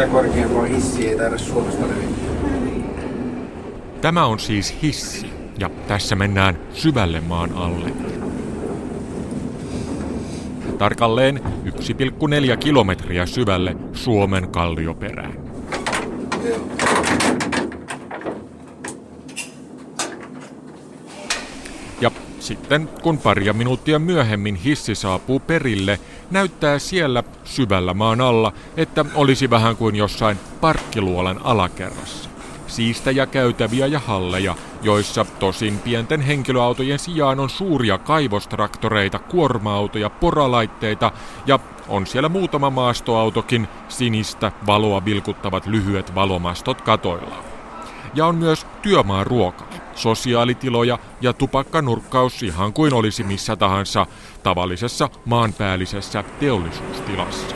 Missään korkeampaa hissiä ei taida Suomesta levitä. Tämä on siis hissi, ja tässä mennään syvälle maan alle. Tarkalleen 1,4 kilometriä syvälle Suomen kallioperään. Ja sitten kun paria minuuttia myöhemmin hissi saapuu perille, näyttää siellä syvällä maan alla, että olisi vähän kuin jossain parkkiluolan alakerrassa. Siistejä käytäviä ja halleja, joissa tosin pienten henkilöautojen sijaan on suuria kaivostraktoreita, kuorma-autoja, poralaitteita ja on siellä muutama maastoautokin, sinistä valoa vilkuttavat lyhyet valomastot katoillaan. Ja on myös työmaaruokaa, sosiaalitiloja ja tupakkanurkkaus ihan kuin olisi missä tahansa tavallisessa maanpäällisessä teollisuustilassa.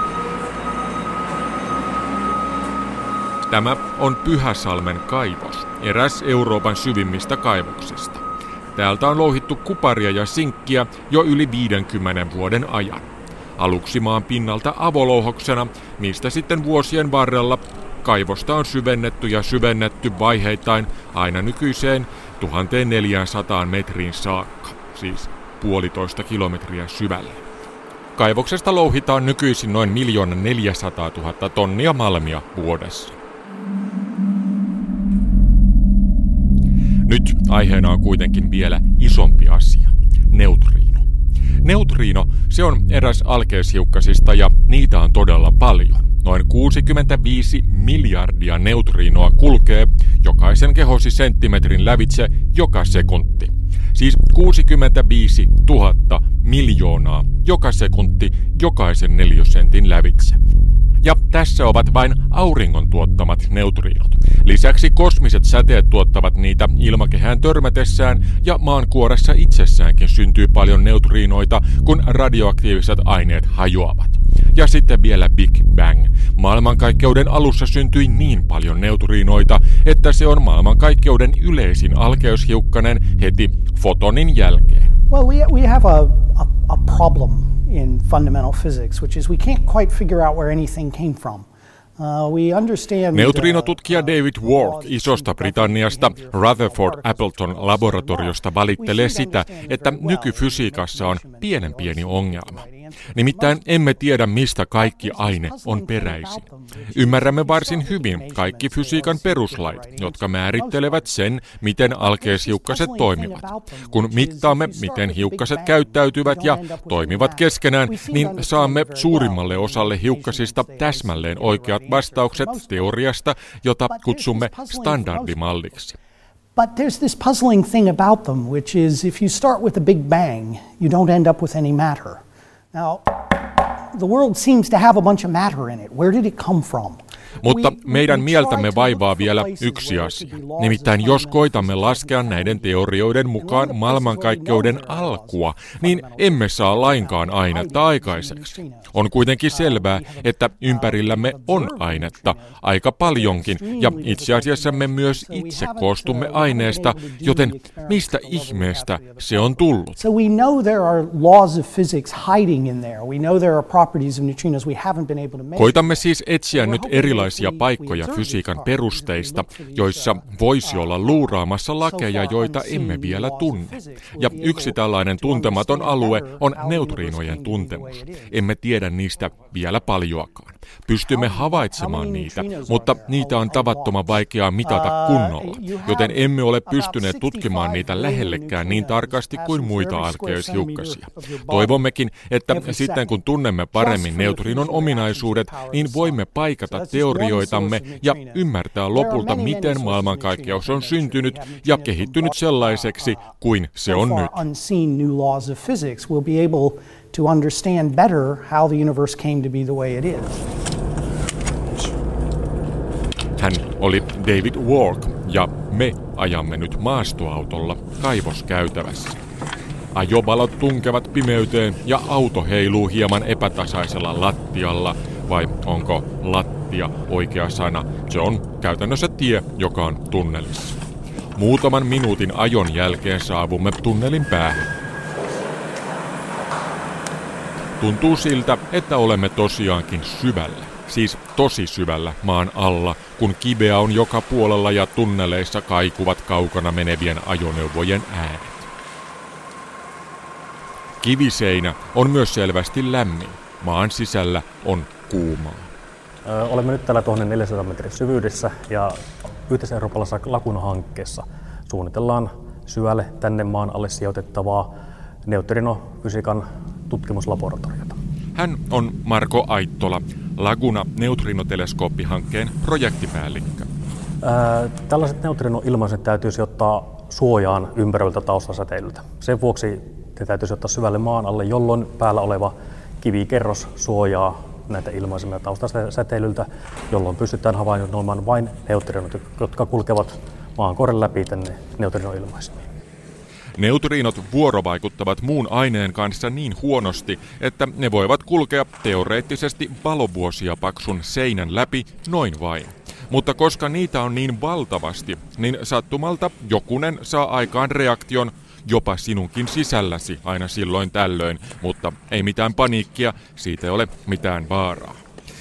Tämä on Pyhäsalmen kaivos, eräs Euroopan syvimmistä kaivoksista. Täältä on louhittu kuparia ja sinkkiä jo yli 50 vuoden ajan. Aluksi maan pinnalta avolouhoksena, mistä sitten vuosien varrella kaivosta on syvennetty vaiheittain aina nykyiseen 1400 metriin saakka, siis 1,5 kilometriä syvälle. Kaivoksesta louhitaan nykyisin noin 1 400 000 tonnia malmia vuodessa. Nyt aiheena on kuitenkin vielä isompi asia, neutriino. Neutriino, se on eräs alkeishiukkasista ja niitä on todella paljon. Noin 65 miljardia neutriinoa kulkee jokaisen kehosi senttimetrin lävitse joka sekunti. Siis 65 000 miljoonaa joka sekunti jokaisen neliösentin lävitse. Ja tässä ovat vain auringon tuottamat neutriinot. Lisäksi kosmiset säteet tuottavat niitä ilmakehään törmätessään ja maankuoressa itsessäänkin syntyy paljon neutriinoita, kun radioaktiiviset aineet hajoavat. Ja sitten vielä Big Bang. Maailmankaikkeuden alussa syntyi niin paljon neutriinoita, että se on maailmankaikkeuden yleisin alkeushiukkanen heti fotonin jälkeen. Well, we have a problem in fundamental physics, which is we can't quite figure out where anything came from. Neutriinotutkija David Ward Isosta Britanniasta Rutherford Appleton laboratoriosta valittelee sitä, että nykyfysiikassa on pieni ongelma. Nimittäin emme tiedä, mistä kaikki aine on peräisin. Ymmärrämme varsin hyvin kaikki fysiikan peruslait, jotka määrittelevät sen, miten alkeishiukkaset toimivat. Kun mittaamme, miten hiukkaset käyttäytyvät ja toimivat keskenään, niin saamme suurimmalle osalle hiukkasista täsmälleen oikeat vastaukset teoriasta, jota kutsumme standardimalliksi. But there's this puzzling thing about them, which is if you start with a big bang, you don't end up with any matter. Now, the world seems to have a bunch of matter in it. Where did it come from? Mutta meidän mieltämme vaivaa vielä yksi asia. Nimittäin jos koitamme laskea näiden teorioiden mukaan maailmankaikkeuden alkua, niin emme saa lainkaan ainetta aikaiseksi. On kuitenkin selvää, että ympärillämme on ainetta aika paljonkin, ja itse asiassa me myös itse koostumme aineesta, joten mistä ihmeestä se on tullut? So we know there are laws of physics hiding in there. We know there are properties of neutrinos we haven't been able to measure. Koitamme siis etsiä nyt erilaisia paikkoja fysiikan perusteista, joissa voisi olla luuraamassa lakeja, joita emme vielä tunne. Ja yksi tällainen tuntematon alue on neutriinojen tuntemus. Emme tiedä niistä vielä paljoakaan. Pystymme havaitsemaan niitä, mutta niitä on tavattoman vaikeaa mitata kunnolla, joten emme ole pystyneet tutkimaan niitä lähellekään niin tarkasti kuin muita alkeishiukkasia. Toivommekin, että sitten kun tunnemme paremmin neutriinon ominaisuudet, niin voimme paikata teorioitamme ja ymmärtää lopulta, miten maailmankaikkeus on syntynyt ja kehittynyt sellaiseksi kuin se on nyt. To understand better how the universe came to be the way it is. Hän oli David Ward ja me ajamme nyt maastoautolla kaivoskäytävässä. Ajovalot tunkevat pimeyteen ja auto heiluu hieman epätasaisella lattialla, vai onko lattia oikea sana? Se on käytännössä tie, joka on tunnelissa. Muutaman minuutin ajon jälkeen saavumme tunnelin päähän. Tuntuu siltä, että olemme tosiaankin syvällä. siis tosi syvällä maan alla, kun kiveä on joka puolella ja tunneleissa kaikuvat kaukana menevien ajoneuvojen äänet. Kiviseinä on myös selvästi lämmin. Maan sisällä on kuumaa. Olemme nyt täällä 1400 metrin syvyydessä ja yhteiseurooppalaisessa Laguna-hankkeessa suunnitellaan syvälle tänne maan alle sijoitettavaa neutrinofysiikan tutkimuslaboratoriota. Hän on Marko Aittola, Laguna-neutrinoteleskoopihankkeen projektipäällikkö. Tällaiset neutrinoilmaiset täytyisi ottaa suojaan ympäröiltä taustasäteilyltä. Sen vuoksi ne täytyisi ottaa syvälle maan alle, jolloin päällä oleva kivikerros suojaa näitä ilmaisimia taustasäteilyltä, jolloin pystytään havainnoimaan vain neutrinot, jotka kulkevat maankuoren läpi tänne neutrinoilmaisimiin. Neutriinot vuorovaikuttavat muun aineen kanssa niin huonosti, että ne voivat kulkea teoreettisesti valovuosia paksun seinän läpi noin vain. Mutta koska niitä on niin valtavasti, niin sattumalta jokunen saa aikaan reaktion jopa sinunkin sisälläsi aina silloin tällöin, mutta ei mitään paniikkia, siitä ei ole mitään vaaraa.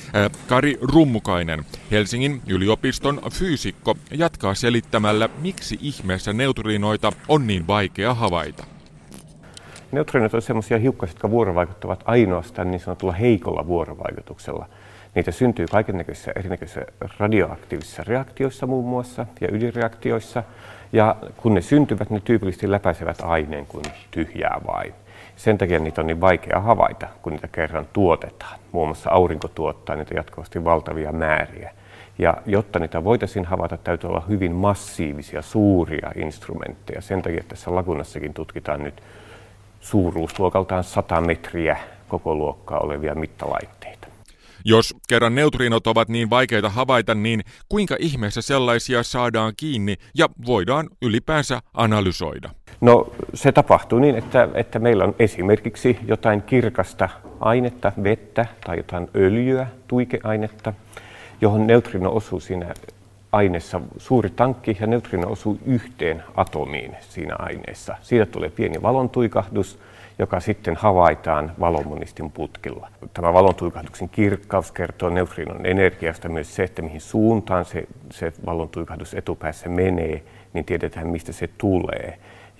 Kari Rummukainen, Helsingin yliopiston fyysikko, jatkaa selittämällä, miksi ihmeessä neutrinoita on niin vaikea havaita. Neutrinot on sellaisia hiukkasia, jotka vuorovaikuttavat ainoastaan niin sanotulla heikolla vuorovaikutuksella. Niitä syntyy kaikennäköisissä erinäköisissä radioaktiivisissa reaktioissa muun muassa ja ydinreaktioissa. Ja kun ne syntyvät, ne tyypillisesti läpäisevät aineen kuin tyhjää vain. Sen takia niitä on niin vaikea havaita, kun niitä kerran tuotetaan. Muun muassa aurinko tuottaa niitä jatkuvasti valtavia määriä. Ja jotta niitä voitaisiin havaita, täytyy olla hyvin massiivisia, suuria instrumentteja. Sen takia tässä Lagunassakin tutkitaan nyt suuruusluokaltaan 100 metriä koko luokkaa olevia mittalaitteita. Jos kerran neutriinot ovat niin vaikeita havaita, niin kuinka ihmeessä sellaisia saadaan kiinni ja voidaan ylipäänsä analysoida? No se tapahtuu niin, että meillä on esimerkiksi jotain kirkasta ainetta, vettä tai jotain öljyä, tuikeainetta, johon neutrino osuu siinä aineessa suuri tankki ja neutrino osuu yhteen atomiin siinä aineessa. Siitä tulee pieni valontuikahdus, joka sitten havaitaan valomonistin putkilla. Tämä valontuikahduksen kirkkaus kertoo neutrinon energiasta myös se, että mihin suuntaan se valontuikahdus etupäässä menee, niin tiedetään mistä se tulee.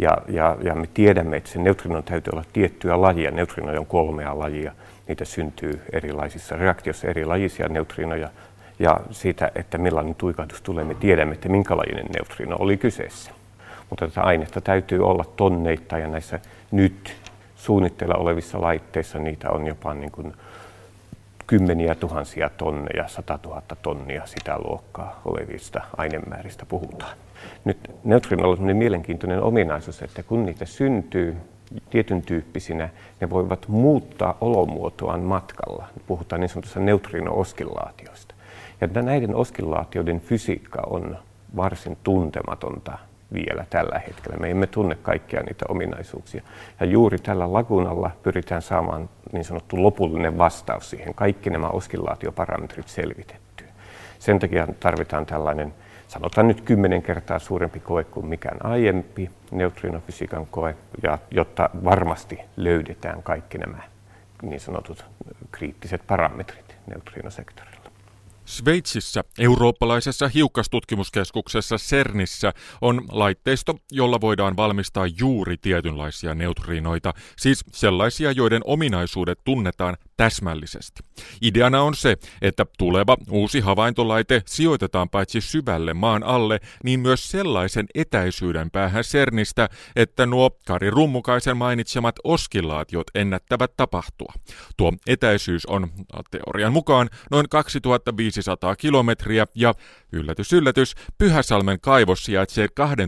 Ja me tiedämme, että se neutrinon täytyy olla tiettyä lajia. Neutrinoja on 3 lajia. Niitä syntyy erilaisissa reaktioissa erilajisia neutrinoja. Ja siitä, että millainen tuikahdus tulee, me tiedämme, että minkälainen neutrino oli kyseessä. Mutta tätä ainetta täytyy olla tonneittain ja näissä nyt suunnitteilla olevissa laitteissa niitä on jopa niin kuin kymmeniä tuhansia tonneja, 100 000 tonnia sitä luokkaa olevista ainemääristä puhutaan. Nyt neutrinoilla on sellainen mielenkiintoinen ominaisuus, että kun niitä syntyy tietyn tyyppisinä, ne voivat muuttaa olomuotoaan matkalla. Puhutaan niin sanotusta neutrino-oskillaatioista. Ja näiden oskillaatioiden fysiikka on varsin tuntematonta vielä tällä hetkellä. Me emme tunne kaikkia niitä ominaisuuksia. Ja juuri tällä Lagunalla pyritään saamaan niin sanottu lopullinen vastaus siihen, kaikki nämä oskillaatioparametrit selvitettyä. Sen takia tarvitaan tällainen, sanotaan nyt 10 kertaa suurempi koe kuin mikään aiempi neutrinofysiikan koe, jotta varmasti löydetään kaikki nämä niin sanotut kriittiset parametrit neutrinosektorilla. Sveitsissä, eurooppalaisessa hiukkastutkimuskeskuksessa CERNissä, on laitteisto, jolla voidaan valmistaa juuri tietynlaisia neutriinoita, siis sellaisia, joiden ominaisuudet tunnetaan täsmällisesti. Ideana on se, että tuleva uusi havaintolaite sijoitetaan paitsi syvälle maan alle, niin myös sellaisen etäisyyden päähän CERNistä, että nuo Kari Rummukaisen mainitsemat oskillaatiot ennättävät tapahtua. Tuo etäisyys on teorian mukaan noin 2500 kilometriä ja yllätys yllätys, Pyhäsalmen kaivos sijaitsee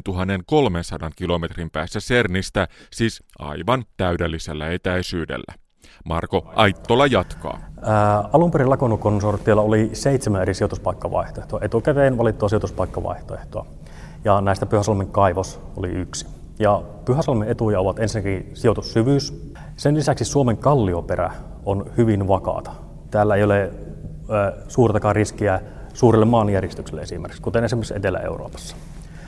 2300 kilometrin päässä CERNistä, siis aivan täydellisellä etäisyydellä. Marko Aittola jatkaa. Alun perin Laguna-konsortiolla oli 7 eri sijoituspaikkavaihtoehtoa, etukäteen valittua sijoituspaikkavaihtoehtoa. Ja näistä Pyhäsalmen kaivos oli yksi. Ja Pyhäsalmen etuja ovat ensinnäkin sijoitussyvyys. Sen lisäksi Suomen kallioperä on hyvin vakaata. Täällä ei ole suurtakaan riskiä suurelle maanjäristykselle esimerkiksi, kuten esimerkiksi Etelä-Euroopassa.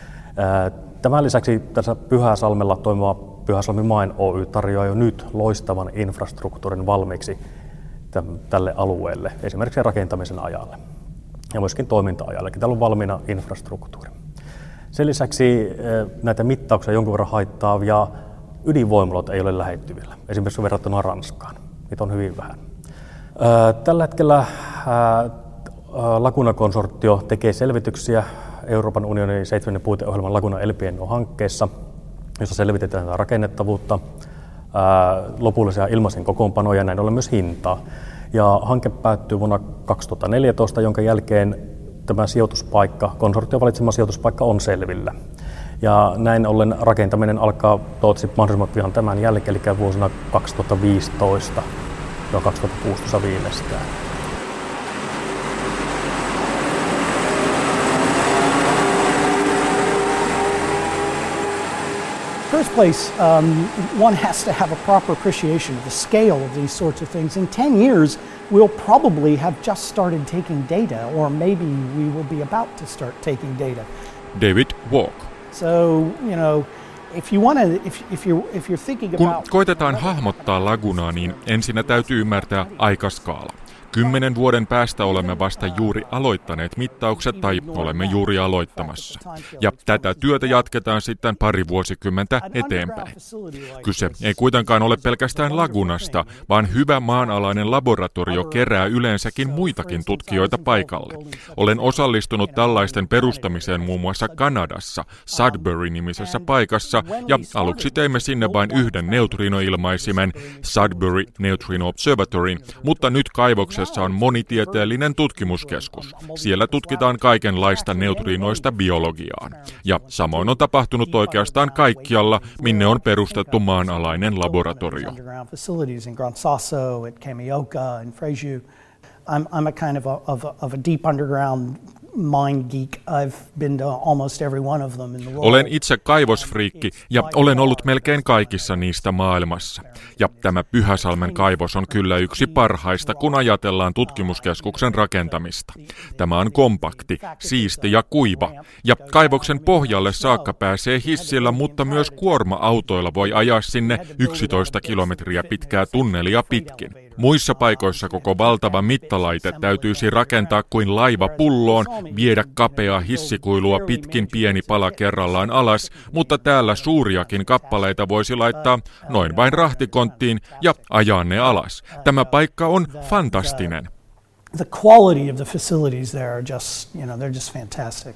Tämän lisäksi tässä Pyhäsalmella toimiva Pyhäsalmi Mine Oy tarjoaa jo nyt loistavan infrastruktuurin valmiiksi tälle alueelle, esimerkiksi rakentamisen ajalle ja myöskin toiminta-ajalle. Täällä on valmiina infrastruktuuri. Sen lisäksi näitä mittauksia jonkun verran haittaavia ydinvoimaloita ei ole lähettyvillä, esimerkiksi verrattuna Ranskaan. Niitä on hyvin vähän. Tällä hetkellä Laguna-konsortio tekee selvityksiä Euroopan unionin 7. puiteohjelman Laguna El Pieno-hankkeessa, jossa selvitetään tätä rakennettavuutta, lopullisia ilmaisen kokoonpanoja ja näin ollen myös hintaa. Ja hanke päättyy vuonna 2014, jonka jälkeen tämä sijoituspaikka, konsortion valitsema sijoituspaikka on selvillä. Ja näin ollen rakentaminen alkaa toivottavasti mahdollisimman pian tämän jälkeen, eli vuosina 2015 ja 2016 viimeistään. First place, one has to have a proper appreciation of the scale of these sorts of things. In 10 years, we'll probably have just started taking data, or maybe we will be about to start taking data. David Walk. So, if you want to, if you're thinking about... Kun koitetaan hahmottaa lagunaa, niin ensinnä täytyy ymmärtää aikaskaala. 10 vuoden päästä olemme vasta juuri aloittaneet mittaukset tai olemme juuri aloittamassa. Ja tätä työtä jatketaan sitten pari vuosikymmentä eteenpäin. Kyse ei kuitenkaan ole pelkästään lagunasta, vaan hyvä maanalainen laboratorio kerää yleensäkin muitakin tutkijoita paikalle. Olen osallistunut tällaisten perustamiseen muun muassa Kanadassa, Sudbury-nimisessä paikassa, ja aluksi teimme sinne vain yhden neutrinoilmaisimen, Sudbury Neutrino Observatoryn, mutta nyt kaivoksessa on monitieteellinen tutkimuskeskus. Siellä tutkitaan kaikenlaista neutrinoista biologiaan. Ja samoin on tapahtunut oikeastaan kaikkialla, minne on perustettu maanalainen laboratorio. I'm a kind of a deep underground mind geek. I've been to almost every one of them in the world. Olen itse kaivosfriikki ja olen ollut melkein kaikissa niistä maailmassa. Ja tämä Pyhäsalmen kaivos on kyllä yksi parhaista, kun ajatellaan tutkimuskeskuksen rakentamista. Tämä on kompakti, siisti ja kuiva. Ja kaivoksen pohjalle saakka pääsee hissillä, mutta myös kuorma-autoilla voi ajaa sinne 11 kilometriä pitkää tunnelia pitkin. Muissa paikoissa koko valtava mittalaite täytyisi rakentaa kuin laiva pulloon, viedä kapeaa hissikuilua pitkin pieni pala kerrallaan alas, mutta täällä suuriakin kappaleita voisi laittaa noin vain rahtikonttiin ja ajaa ne alas. Tämä paikka on fantastinen. The quality of the facilities there are just, they're just fantastic.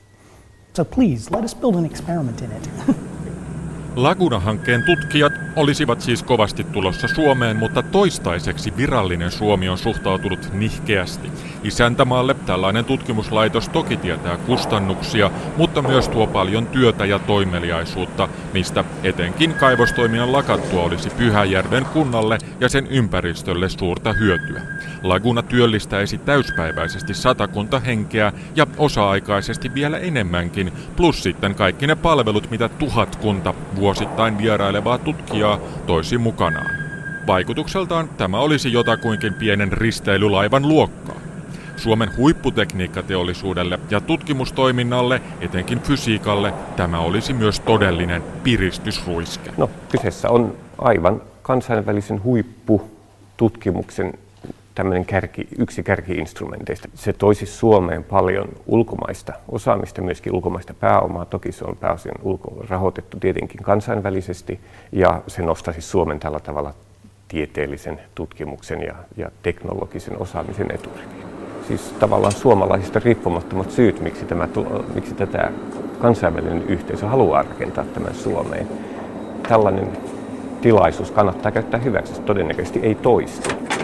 So please, let us build an experiment in it. Laguna-hankkeen tutkijat olisivat siis kovasti tulossa Suomeen, mutta toistaiseksi virallinen Suomi on suhtautunut nihkeästi. Isäntämaalle tällainen tutkimuslaitos toki tietää kustannuksia, mutta myös tuo paljon työtä ja toimeliaisuutta, mistä etenkin kaivostoiminnan lakattua olisi Pyhäjärven kunnalle ja sen ympäristölle suurta hyötyä. Laguna työllistäisi täyspäiväisesti 100 henkeä ja osa-aikaisesti vielä enemmänkin, plus sitten kaikki ne palvelut, mitä 1000 vuosittain vierailevaa tutkijaa toisi mukanaan. Vaikutukseltaan tämä olisi jotakuinkin pienen risteilylaivan luokkaa. Suomen huipputekniikkateollisuudelle ja tutkimustoiminnalle, etenkin fysiikalle, tämä olisi myös todellinen piristysruiske. No, kyseessä on aivan kansainvälisen huippututkimuksen tämmöinen yksi kärki-instrumenteista. Se toisi Suomeen paljon ulkomaista osaamista, myöskin ulkomaista pääomaa. Toki se on pääosin rahoitettu tietenkin kansainvälisesti ja se nostaisi Suomen tällä tavalla tieteellisen tutkimuksen ja teknologisen osaamisen eturiviin. Siis tavallaan suomalaisista riippumattomat syyt, miksi tätä kansainvälinen yhteisö haluaa rakentaa tämän Suomeen. Tällainen tilaisuus kannattaa käyttää hyväksi, todennäköisesti ei toistu.